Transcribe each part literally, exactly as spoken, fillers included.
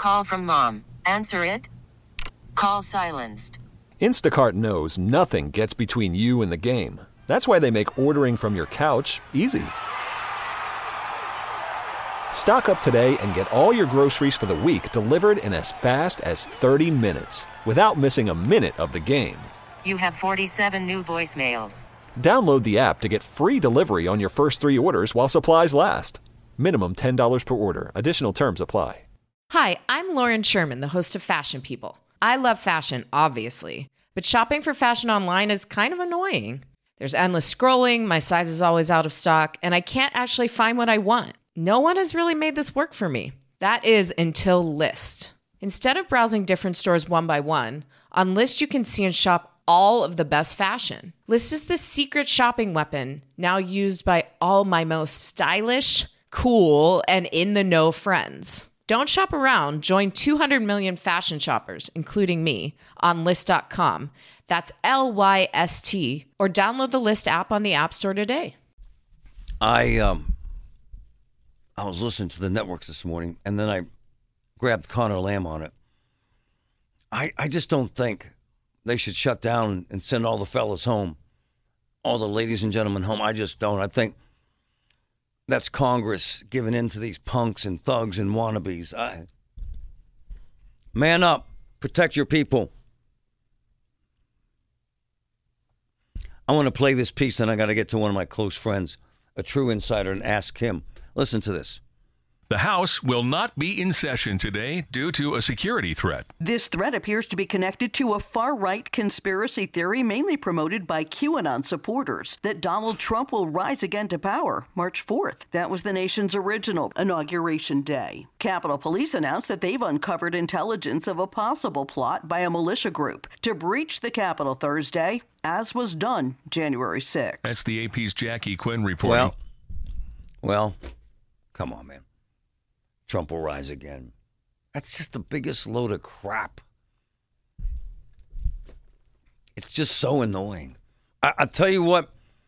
Call from mom. Answer it. Call silenced. Instacart knows nothing gets between you and the game. That's why they make ordering from your couch easy. Stock up today and get all your groceries for the week delivered in as fast as thirty minutes without missing a minute of the game. You have forty-seven new voicemails. Download the app to get free delivery on your first three orders while supplies last. Minimum ten dollars per order. Additional terms apply. Hi, I'm Lauren Sherman, the host of Fashion People. I love fashion, obviously, but shopping for fashion online is kind of annoying. There's endless scrolling, my size is always out of stock, and I can't actually find what I want. No one has really made this work for me. That is until Lyst. Instead of browsing different stores one by one, on Lyst you can see and shop all of the best fashion. Lyst is the secret shopping weapon now used by all my most stylish, cool, and in-the-know friends. Don't shop around. Join two hundred million fashion shoppers, including me, on Lyst dot com. That's L Y S T. Or download the Lyst app on the App Store today. I um, I was listening to the networks this morning, and then I grabbed Connor Lamb on it. I, I just don't think they should shut down and send all the fellas home, all the ladies and gentlemen home. I just don't. I think that's Congress giving in to these punks and thugs and wannabes. I, man up. Protect your people. I want to play this piece, and I got to get to one of my close friends, a true insider, and ask him. Listen to this. The House will not be in session today due to a security threat. This threat appears to be connected to a far-right conspiracy theory mainly promoted by QAnon supporters that Donald Trump will rise again to power March fourth. That was the nation's original inauguration day. Capitol Police announced that they've uncovered intelligence of a possible plot by a militia group to breach the Capitol Thursday, as was done January sixth. That's the A P's Jackie Quinn reporting. Well, well, come on, man. Trump will rise again. That's just the biggest load of crap. It's just so annoying. I, I'll tell you what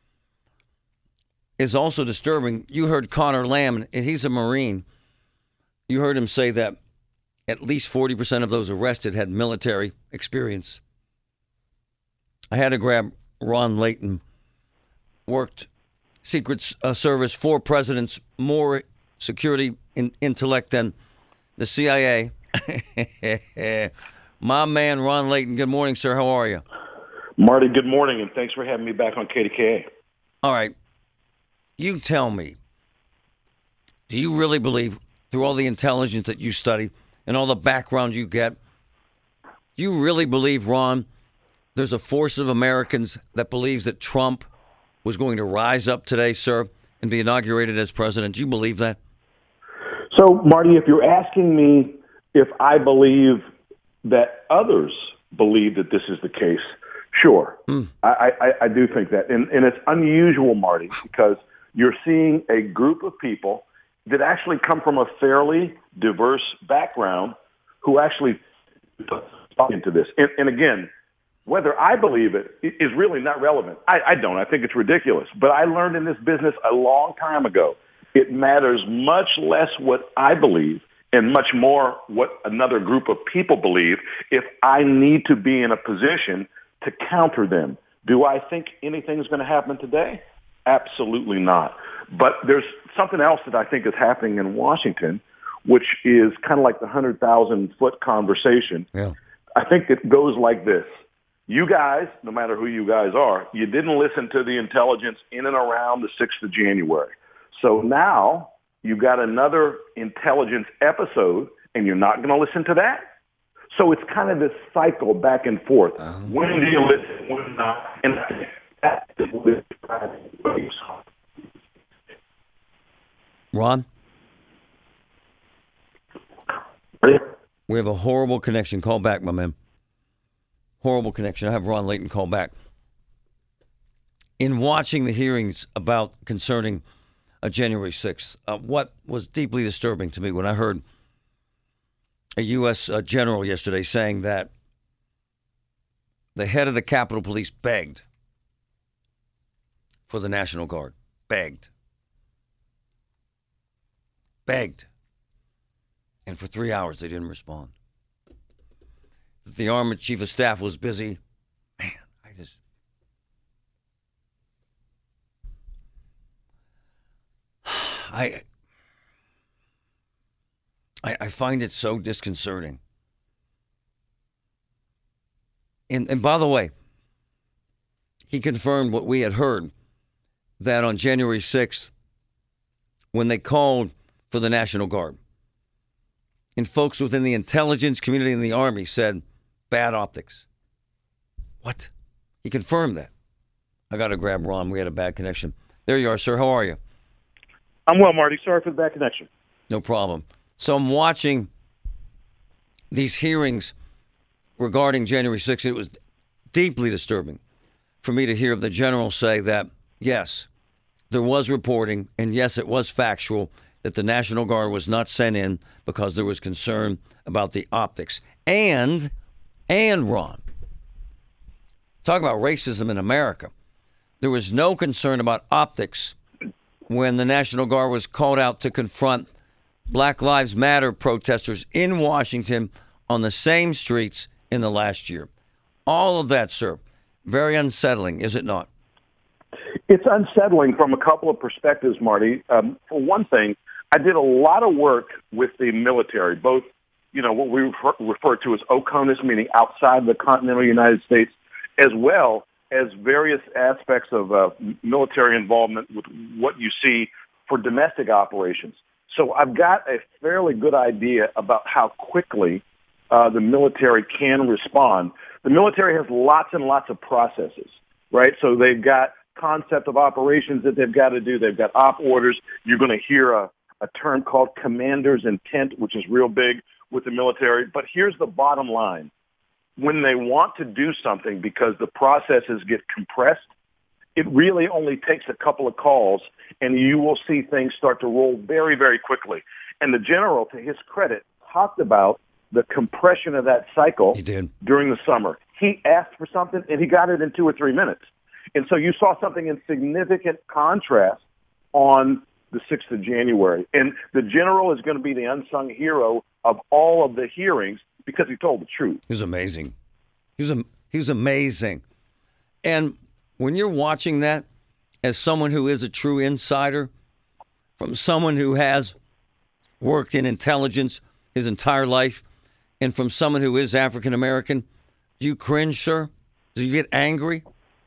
is also disturbing. You heard Connor Lamb, and he's a Marine. You heard him say that at least forty percent of those arrested had military experience. I had to grab Ron Layton. Worked Secret uh, Service, four presidents, more security in, intellect than the C I A. My man, Ron Layton. Good morning, sir. How are you? Marty, good morning, and thanks for having me back on K D K A. All right. You tell me, do you really believe, through all the intelligence that you study and all the background you get, do you really believe, Ron, there's a force of Americans that believes that Trump was going to rise up today, sir, and be inaugurated as president? Do you believe that? So, Marty, if you're asking me if I believe that others believe that this is the case, sure. Mm. I, I, I do think that. And, and it's unusual, Marty, because you're seeing a group of people that actually come from a fairly diverse background who actually talk into this. And, and again, whether I believe it is really not relevant. I, I don't. I think it's ridiculous. But I learned in this business a long time ago, it matters much less what I believe and much more what another group of people believe if I need to be in a position to counter them. Do I think anything's going to happen today? Absolutely not. But there's something else that I think is happening in Washington, which is kind of like the one hundred thousand foot conversation. Yeah. I think it goes like this. You guys, no matter who you guys are, you didn't listen to the intelligence in and around the sixth of January. So now you got another intelligence episode, and you're not going to listen to that? So it's kind of this cycle back and forth. Uh-huh. When do you listen, when not? And I think that is what is driving. Ron? We have a horrible connection. Call back, my man. Horrible connection. I have Ron Layton call back. In watching the hearings about concerning uh, January sixth, uh, what was deeply disturbing to me when I heard a U S uh, general yesterday saying that the head of the Capitol Police begged for the National Guard. Begged. Begged. And for three hours, they didn't respond. The Army Chief of Staff was busy. Man, I just... I, I, I find it so disconcerting. And, and by the way, he confirmed what we had heard, that on January sixth, when they called for the National Guard, and folks within the intelligence community and the Army said, bad optics. What? He confirmed that. I got to grab Ron. We had a bad connection. There you are, sir. How are you? I'm well, Marty. Sorry for the bad connection. No problem. So I'm watching these hearings regarding January sixth. It was deeply disturbing for me to hear the general say that, yes, there was reporting, and yes, it was factual, that the National Guard was not sent in because there was concern about the optics. And, and Ron, talk about racism in America. There was no concern about optics when the National Guard was called out to confront Black Lives Matter protesters in Washington on the same streets in the last year. All of that, sir, very unsettling, is it not? It's unsettling from a couple of perspectives, Marty. Um, for one thing, I did a lot of work with the military, both, you know, what we refer, refer to as OCONUS, meaning outside the continental United States, as well as various aspects of uh, military involvement with what you see for domestic operations. So I've got a fairly good idea about how quickly uh, the military can respond. The military has lots and lots of processes, right? So they've got concept of operations that they've got to do. They've got op orders. You're going to hear a, a term called commander's intent, which is real big with the military. But here's the bottom line. When they want to do something because the processes get compressed, it really only takes a couple of calls, and you will see things start to roll very, very quickly. And the general, to his credit, talked about the compression of that cycle he did. during the summer. He asked for something, and he got it in two or three minutes. And so you saw something in significant contrast on the sixth of January. And the general is going to be the unsung hero of all of the hearings because he told the truth. He was amazing. He was, he was amazing. And when you're watching that, as someone who is a true insider, from someone who has worked in intelligence his entire life, and from someone who is African American, do you cringe, sir? Do you get angry?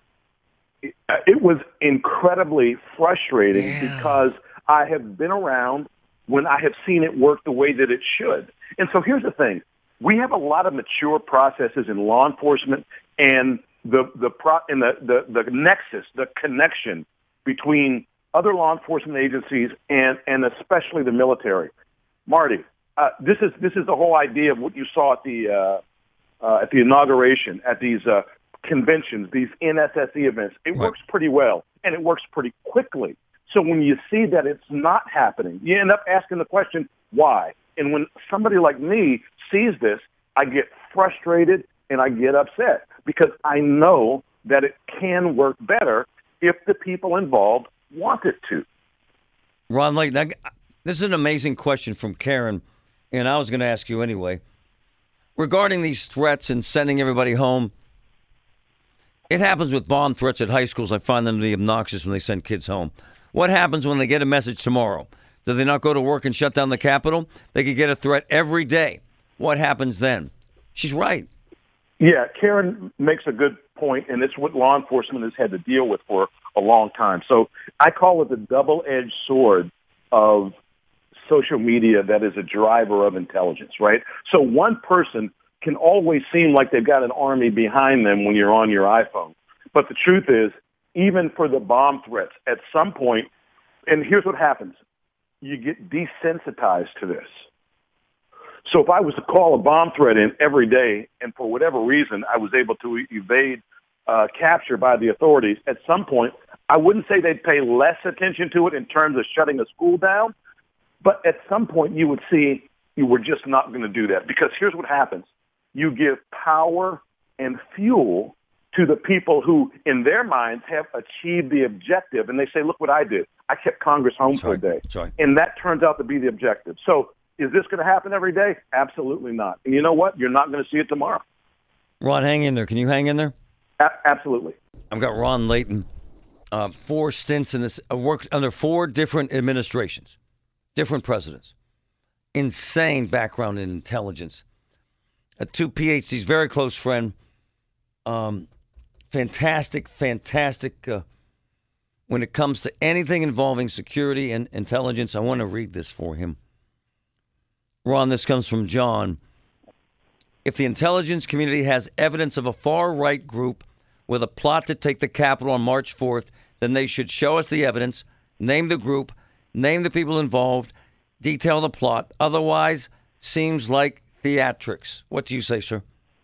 It was incredibly frustrating yeah. because I have been around when I have seen it work the way that it should. And so here's the thing. We have a lot of mature processes in law enforcement, and the the pro, and the, the, the nexus, the connection between other law enforcement agencies and, and especially the military. Marty, uh, this is this is the whole idea of what you saw at the uh, uh, at the inauguration, at these uh, conventions, these N S S E events. It right. works pretty well, and it works pretty quickly. So when you see that it's not happening, you end up asking the question, why? And when somebody like me sees this, I get frustrated and I get upset because I know that it can work better if the people involved want it to. Ron, like that, this is an amazing question from Karen, and I was going to ask you anyway. Regarding these threats and sending everybody home, it happens with bomb threats at high schools. I find them to be obnoxious when they send kids home. What happens when they get a message tomorrow? Do they not go to work and shut down the Capitol? They could get a threat every day. What happens then? She's right. Yeah, Karen makes a good point, and it's what law enforcement has had to deal with for a long time. So I call it the double-edged sword of social media that is a driver of intelligence, right? So one person can always seem like they've got an army behind them when you're on your iPhone. But the truth is, even for the bomb threats, at some point, and here's what happens. You get desensitized to this. So if I was to call a bomb threat in every day, and for whatever reason I was able to evade uh, capture by the authorities, at some point I wouldn't say they'd pay less attention to it in terms of shutting a school down, but at some point you would see you were just not going to do that. Because here's what happens. You give power and fuel to the people who, in their minds, have achieved the objective. And they say, look what I did. I kept Congress home That's for right. a day. That's right. And that turns out to be the objective. So Is this going to happen every day? Absolutely not. And you know what? You're not going to see it tomorrow. Ron, hang in there. Can you hang in there? A- absolutely. I've got Ron Layton, uh, four stints in this, uh, worked under four different administrations, different presidents. Insane background in intelligence. Uh, two P H Ds, very close friend. Um, fantastic, fantastic. Uh, when it comes to anything involving security and intelligence, I want to read this for him. Ron, this comes from John. If the intelligence community has evidence of a far-right group with a plot to take the Capitol on March fourth, then they should show us the evidence, name the group, name the people involved, detail the plot. Otherwise, seems like theatrics. What do you say, sir?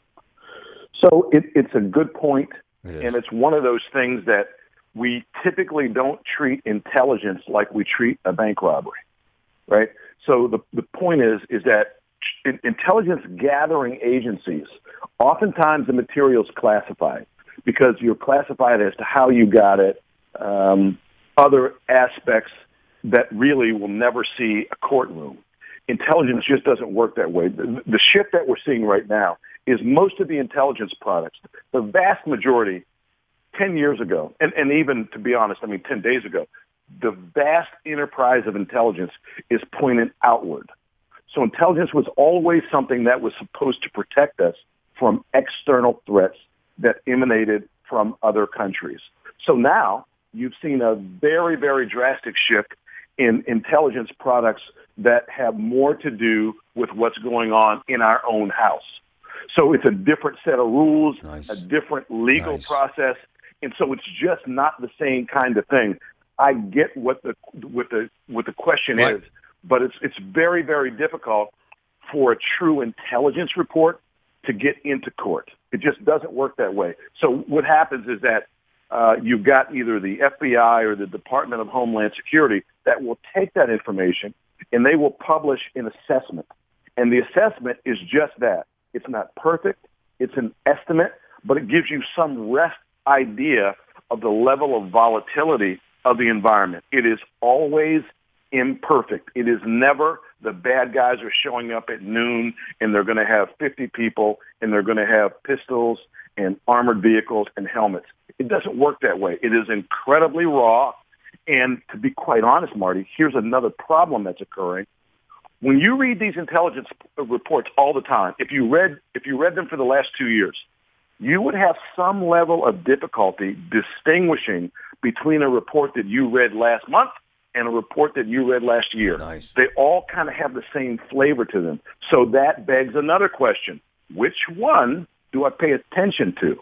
So it, it's a good point, It is. and it's one of those things that we typically don't treat intelligence like we treat a bank robbery, right? So the, the point is, is that in, intelligence gathering agencies, oftentimes the material is classified because you're classified as to how you got it, um, other aspects that really will never see a courtroom. Intelligence just doesn't work that way. The, the shift that we're seeing right now is most of the intelligence products, the vast majority, ten years ago, and, and even, to be honest, I mean, ten days ago, the vast enterprise of intelligence is pointed outward. So intelligence was always something that was supposed to protect us from external threats that emanated from other countries. So now you've seen a very, very drastic shift in intelligence products that have more to do with what's going on in our own house. So it's a different set of rules, Nice. a different legal Nice. process, and so it's just not the same kind of thing. I get what the what the what the question Right. is, but it's it's very, very difficult for a true intelligence report to get into court. It just doesn't work that way. So what happens is that uh, you've got either the F B I or the Department of Homeland Security that will take that information and they will publish an assessment. And the assessment is just that. It's not perfect. It's an estimate, but it gives you some rough idea of the level of volatility of the environment. It is always imperfect. It is never the bad guys are showing up at noon and they're going to have fifty people and they're going to have pistols and armored vehicles and helmets. It doesn't work that way. It is incredibly raw. And to be quite honest, Marty, here's another problem that's occurring. When you read these intelligence reports all the time, if you read if you read them for the last two years, you would have some level of difficulty distinguishing between a report that you read last month and a report that you read last year. Nice. They all kind of have the same flavor to them. So that begs another question. Which one do I pay attention to?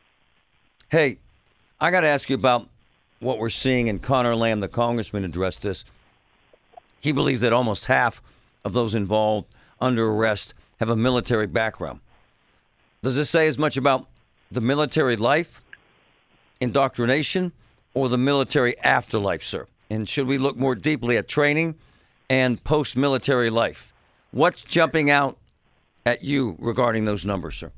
Hey, I got to ask you about what we're seeing, and Connor Lamb, the congressman, addressed this. He believes that almost half of those involved under arrest have a military background. Does this say as much about the military life, indoctrination, or the military afterlife, sir? And should we look more deeply at training and post-military life? What's jumping out at you regarding those numbers, sir?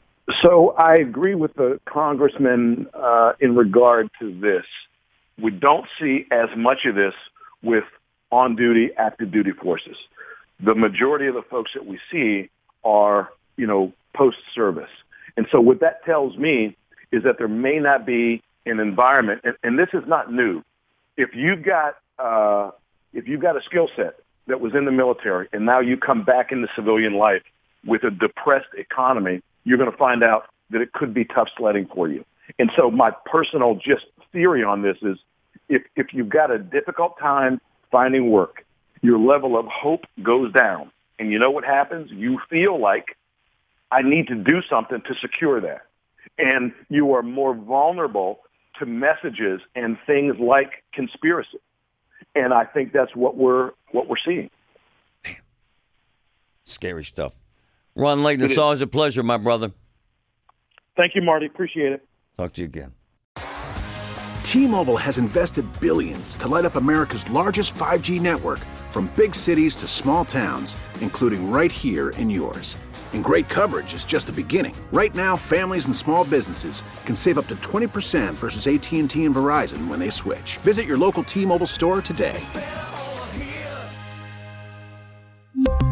So I agree with the congressman uh, in regard to this. We don't see as much of this with on-duty, active-duty forces. The majority of the folks that we see are, you know, post-service. And so what that tells me is that there may not be an environment, and, and this is not new. If you've got uh, if you've got a skill set that was in the military and now you come back into civilian life with a depressed economy, you're going to find out that it could be tough sledding for you. And so my personal just theory on this is if, if you've got a difficult time finding work, your level of hope goes down. And you know what happens? You feel like I need to do something to secure that. And you are more vulnerable to messages and things like conspiracy. And I think that's what we're what we're seeing. Scary stuff. Ron Layton, it's always a pleasure, my brother. Thank you, Marty. Appreciate it. Talk to you again. T-Mobile has invested billions to light up America's largest five G network, from big cities to small towns, including right here in yours. And great coverage is just the beginning. Right now, families and small businesses can save up to twenty percent versus A T and T and Verizon when they switch. Visit your local T-Mobile store today.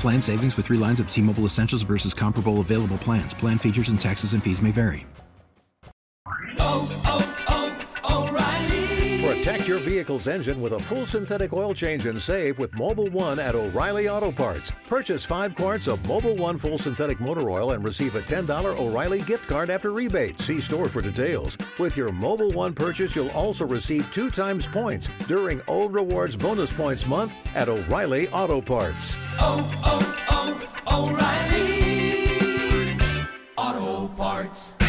Plan savings with three lines of T-Mobile Essentials versus comparable available plans. Plan features and taxes and fees may vary. Oh, oh, oh, O'Reilly. Protect your vehicle's engine with a full synthetic oil change and save with Mobil One at O'Reilly Auto Parts. Purchase five quarts of Mobil One full synthetic motor oil and receive a ten dollars O'Reilly gift card after rebate. See store for details. With your Mobil One purchase, you'll also receive two times points during O Rewards Bonus Points Month at O'Reilly Auto Parts. Oh, oh, oh, O'Reilly Auto Parts.